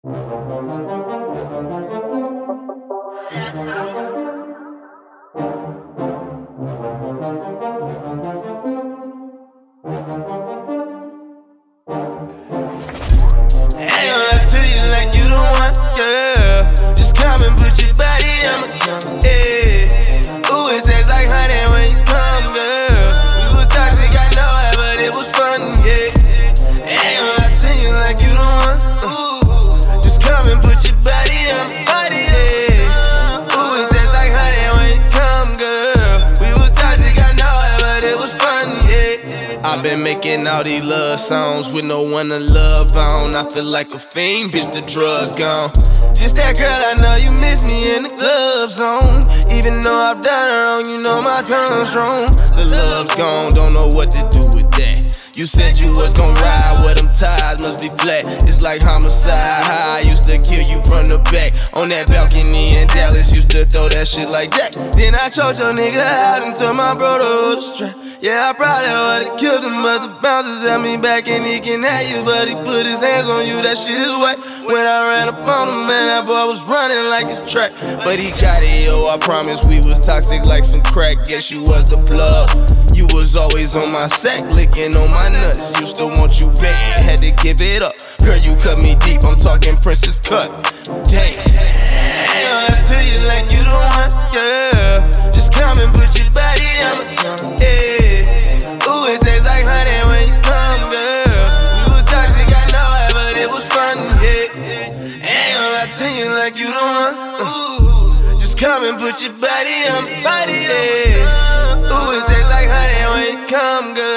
Ain't gonna lie to you like you the one, girl. Just come and put your body on my tongue, yeah. Ooh, it tastes like honey when you come, girl. We was toxic, I know it, but it was fun, yeah. Ain't gonna lie to you like you the one, ooh. Just come and put your body on my tongue, yeah. Ooh, it tastes like honey when you come, girl. We was toxic, I know it, but it was fun, yeah. I've been making all these love songs with no one to love on. I feel like a fiend, bitch, the drugs gone. Just that girl, I know you miss me in the club zone. Even though I've done her wrong, you know my tongue's strong. The love's gone, don't know what to do with that. You said you was gon' ride, well them ties must be flat. It's like homicide, how I used to kill you from the back. On that balcony in Dallas, used to throw that shit like that. Then I choked your nigga out and told my brother hold the strap. Yeah, I probably would've killed him, but the bouncers held me back and he can have you. But he put his hands on you, that shit is wet. When I ran up on him, man, that boy was running like his track. But he got it, yo, I promise we was toxic like some crack. Guess you was the plug. You was always on my sack, licking on my nuts. Used to want you bad, had to give it up. Girl, you cut me deep, I'm talking princess cut. Damn, ain't gonna lie to you like you the one, yeah. Just come and put your body on my tongue, yeah. Ooh, it tastes like honey when you come, girl. We was toxic, I know it, but it was fun, yeah. Ain't gonna lie to you like you the one, ooh. Just come and put your body on my tongue, yeah. Ooh, it tastes like honey when you come, girl.